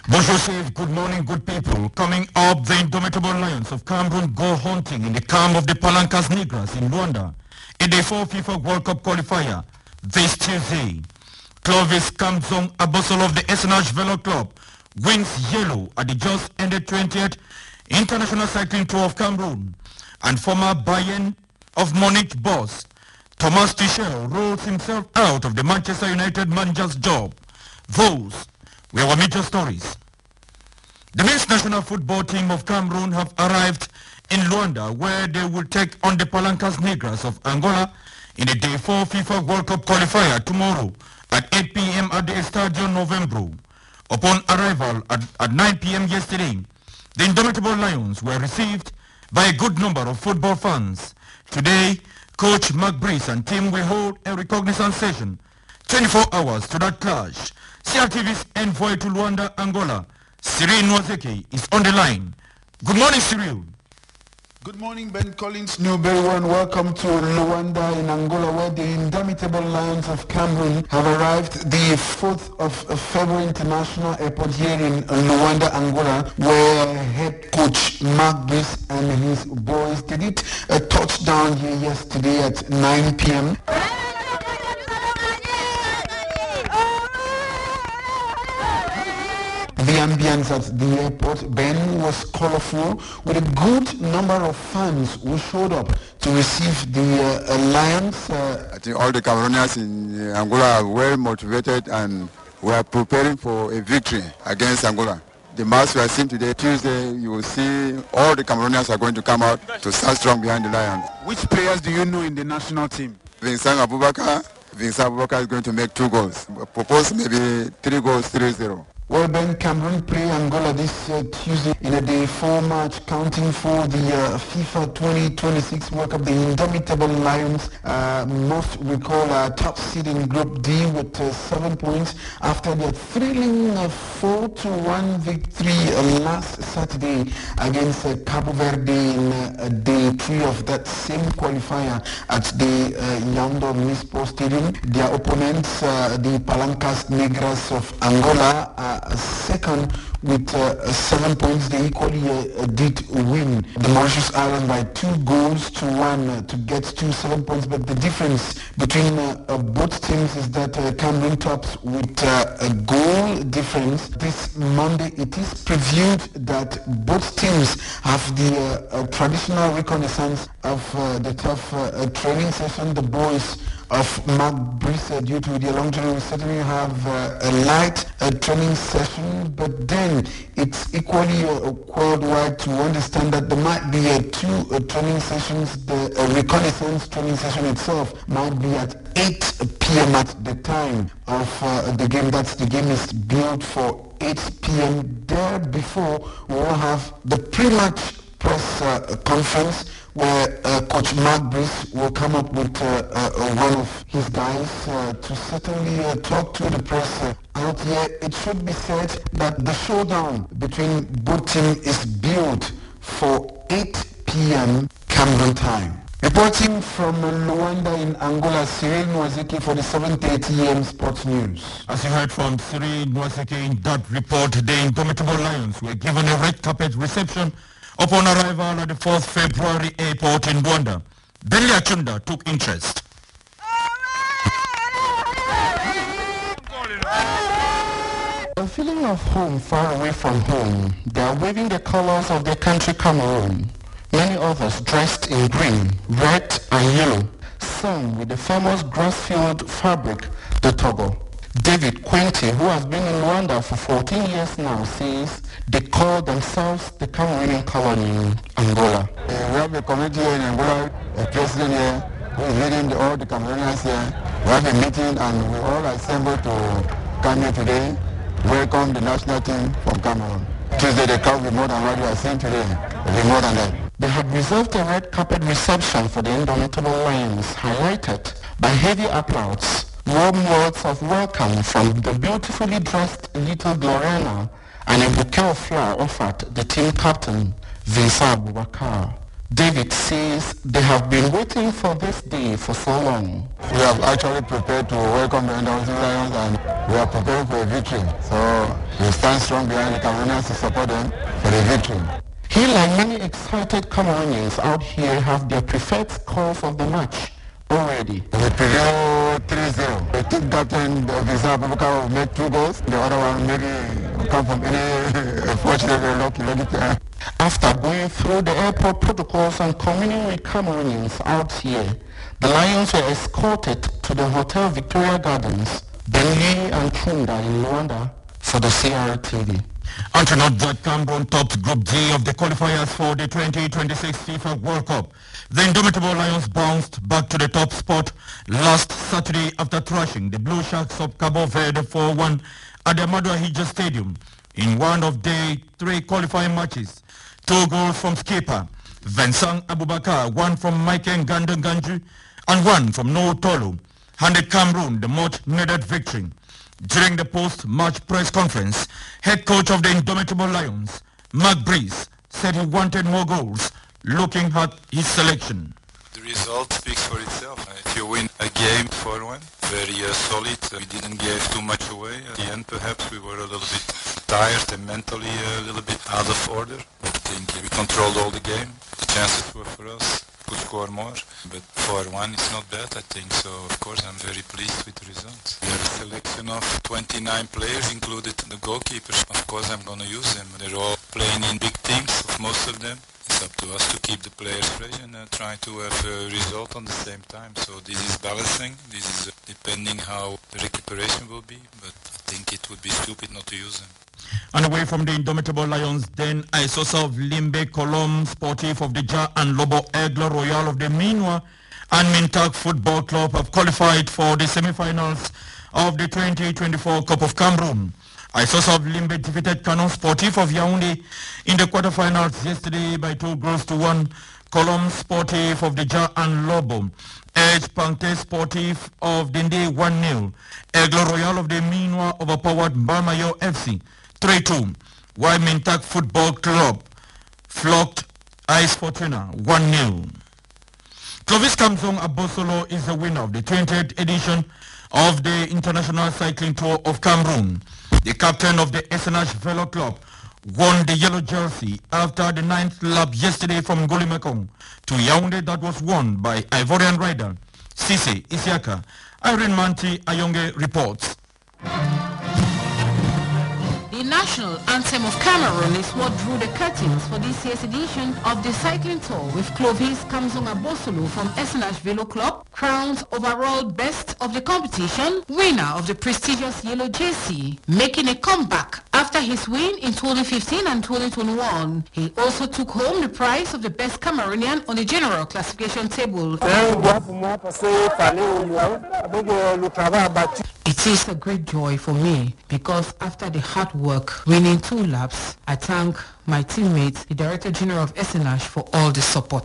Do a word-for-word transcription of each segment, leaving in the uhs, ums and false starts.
Bonjour, Save. Good morning, good people. Coming up, the indomitable lions of Cameroon go hunting in the camp of the Palancas Negras in Luanda in the four FIFA World Cup qualifier this Tuesday. Clovis Kamzong Abosolo of the S N H Velo Club wins yellow at the just ended twentieth International Cycling Tour of Cameroon, and former Bayern of Munich boss Thomas Tuchel rolls himself out of the Manchester United manager's job. Those were our major stories. The men's national football team of Cameroon have arrived in Luanda, where they will take on the Palancas Negras of Angola in the Day four FIFA World Cup qualifier tomorrow at eight p m at the Estadio Novembro. Upon arrival at, at nine p m yesterday, the indomitable Lions were received by a good number of football fans. Today, Coach Mark Brice and team will hold a recognizance session twenty-four hours to that clash. C R T V's envoy to Luanda, Angola, Cyril Nwazeke, is on the line. Good morning, Cyril. Good morning, Ben Collins, Newberry One. Welcome to Luanda in Angola, where the indomitable Lions of Cameroon have arrived the fourth of February International Airport here in Luanda, Angola, where head coach Mark Brice and his boys did it a touchdown here yesterday at nine p m The ambience at the airport, Ben, was colorful, with a good number of fans who showed up to receive the uh, Lions. Uh, I think all the Cameroonians in Angola are well motivated, and we are preparing for a victory against Angola. The match we are seeing today, Tuesday, you will see all the Cameroonians are going to come out to stand strong behind the Lions. Which players do you know in the national team? Vincent Abubakar. Vincent Abubakar is going to make two goals. We propose maybe three goals, three zero. Well, Ben, Cameroon play Angola this uh, Tuesday in a day four match, counting for the uh, FIFA twenty twenty-six World Cup. The indomitable Lions uh, must recall uh, top seed in Group D with uh, seven points after their thrilling uh, four to one victory uh, last Saturday against uh, Cabo Verde in uh, day three of that same qualifier at the uh, Yando Mispo Stadium. Their opponents, uh, the Palancas Negras of Angola, uh, second with uh, seven points. They equally uh, did win the Mauritius Island by two goals to one uh, to get to seven points. But the difference between uh, uh, both teams is that uh, Cameroon tops with uh, a goal difference. This Monday it is previewed that both teams have the uh, uh, traditional reconnaissance of uh, the tough uh, training session. The boys of Mark Brice, uh, due to their long journey, will certainly have uh, a light uh, training session, but then it's equally uh, worldwide to understand that there might be uh, two uh, training sessions. The uh, reconnaissance training session itself might be at eight p m at the time of uh, the game. That's the game is built for eight p m There before we will have the pre-match press uh, conference where uh, Coach Mark Brice will come up with uh, uh, one of his guys uh, to certainly uh, talk to the press uh, out here. It should be said that the showdown between both teams is built for eight p m Cameroon time. Reporting from Luanda in Angola, Cyril Nwazeke for the seven thirty a m Sports News. As you heard from Cyril Nwazeke in that report, the indomitable Lions were given a red carpet reception upon arrival at the fourth of February airport in Luanda. Benly Achunda took interest. A feeling of home far away from home. They are waving the colors of their country, Cameroon. Many others dressed in green, red and yellow. Some with the famous grass-field fabric, the Togo. David Quente, who has been in Rwanda for fourteen years now, says they call themselves the Cameroonian colony in Angola. Uh, we have a committee here in Angola, a president here, who is leading the, all the Cameroonians here. We have a meeting and we all assembled to come here today, welcome the national team from Cameroon. Tuesday the crowd will be more than what we are seeing today. It will be more than that. They had reserved a red carpet reception for the indomitable Lions, highlighted by heavy applause. Warm words of welcome from the beautifully dressed little Gloriana and a bouquet of flowers offered the team captain, Vincent Abubakar. David says they have been waiting for this day for so long. We have actually prepared to welcome the Indomitable Lions, and we are preparing for a victory. So we stand strong behind the Cameroonians to support them for the victory. He, like many excited Cameroonians out here, have their preferred scores of the match already. We preview three zero. The team captain of Visa Abubakar will make two goals. The other one maybe come from any unfortunate lucky lucky. After going through the airport protocols and communing with Cameroonians out here, the Lions were escorted to the Hotel Victoria Gardens, Benue and Chunda in Luanda for the C R T V. And to note that Cameroon topped Group G of the qualifiers for the twenty twenty-six FIFA World Cup. The indomitable Lions bounced back to the top spot last Saturday after thrashing the Blue Sharks of Cabo Verde four one at the Ahmadou Ahidjo Stadium in one of the three qualifying matches. Two goals from skipper Vincent Abubakar, one from Michael Ngandu-Nganju, and one from Noah Tolo, handed Cameroon the much-needed victory. During the post-match press conference, head coach of the indomitable Lions, Mark Breeze, said he wanted more goals, looking at his selection. The result speaks for itself. If you win a game four one, very uh, solid. We didn't give too much away. At the end, perhaps we were a little bit tired and mentally a little bit out of order. But I think we controlled all the game. The chances were for us. Could score more, but four one is not bad, I think. So, of course, I'm very pleased with the results. We have a selection of twenty-nine players, included the goalkeepers. Of course, I'm going to use them. They're all playing in big teams, most of them. It's up to us to keep the players fresh and uh, try to have a result on the same time. So this is balancing. This is uh, depending how the recuperation will be, but I think it would be stupid not to use them. And away from the indomitable Lions, then Isosa of Limbe, Colombe Sportif of the Ja and Lobo Aigle Royal of the Minwa and Mintak Football Club have qualified for the semi-finals of the twenty twenty-four Cup of Cameroon. Isosa of Limbe defeated Canon Sportif of Yaoundé in the quarterfinals yesterday by two goals to one. Colombe Sportif of the Ja and Lobo Edge Pante Sportif of Dende one nil. Aigle Royal of the Minwa overpowered Mbamayo F C three two, while Mintak Football Club flogged Ice Fortuna one nil. Clovis Kamzong Abosolo is the winner of the twentieth edition of the International Cycling Tour of Cameroon. The captain of the S N H Velo Club won the yellow jersey after the ninth lap yesterday from Golimekong to Yaoundé that was won by Ivorian rider Cisse Isiaka. Irene Manti Ayonge reports. The national anthem of Cameroon is what drew the curtains for this year's edition of the cycling tour, with Clovis Kamzong Abosolo from S N H Velo Club crowned overall best of the competition, winner of the prestigious yellow jersey, making a comeback after his win in twenty fifteen and twenty twenty-one. He also took home the prize of the best Cameroonian on the general classification table. It is a great joy for me because after the hard work, winning two laps, I thank my teammates, the Director General of S N H, for all the support.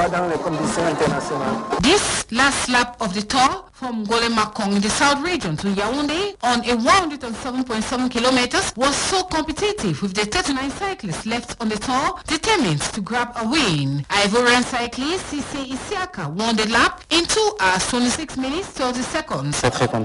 This last lap of the tour from Golemakong in the South region to Yaoundé on a one hundred seven point seven kilometers was so competitive, with the thirty-nine cyclists left on the tour determined to grab a win. Ivorian cyclist Cisse Isiaka won the lap in two hours twenty-six minutes thirty seconds.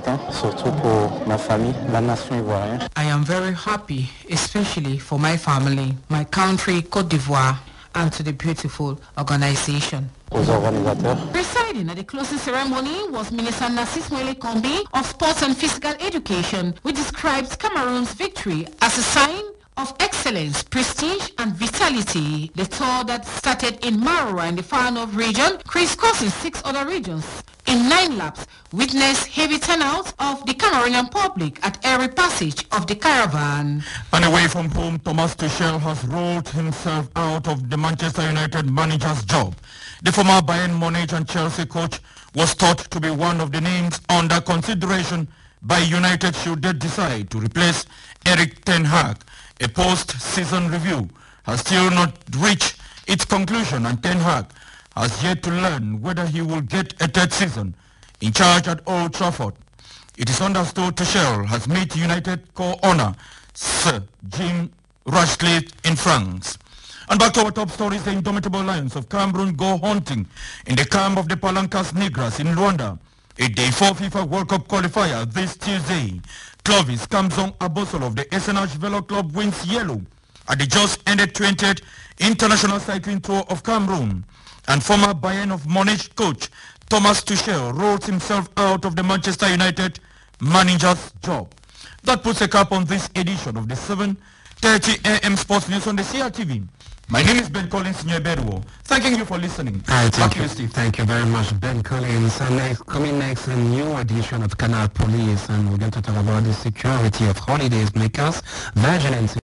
I am very happy, especially for my family, my country, Côte d'Ivoire, and to the beautiful organization. Presiding at the closing ceremony was Minister Narcisse Moile Kombi of Sports and Physical Education, who described Cameroon's victory as a sign of excellence, prestige and vitality. The tour that started in Maroua in the Far North region, crisscrossing six other regions in nine laps, witnessed heavy turnout of the Cameroonian public at every passage of the caravan. And away from home, Thomas Tuchel has ruled himself out of the Manchester United manager's job. The former Bayern Munich and Chelsea coach was thought to be one of the names under consideration by United should they decide to replace Erik ten Hag. A post-season review has still not reached its conclusion, and Ten Hag has yet to learn whether he will get a third season in charge at Old Trafford. It is understood Tuchel has met United co-owner Sir Jim Ratcliffe in France. And back to our top stories, the indomitable Lions of Cameroon go hunting in the camp of the Palancas Negras in Luanda. A day four FIFA World Cup qualifier this Tuesday. Clovis Kamzong Abosol of the S N H Velo Club wins yellow at the just ended twentieth International Cycling Tour of Cameroon. And former Bayern of Munich coach Thomas Tuchel rolls himself out of the Manchester United manager's job. That puts a cap on this edition of the seven thirty a m Sports News on the C R T V. My name is Ben Collins Nyeberuo. Thanking you for listening. Right, thank you. Steve. Thank you very much, Ben Collins. And next, coming next, a new edition of Canal Police, and we're going to talk about the security of holidays makers, Virgin and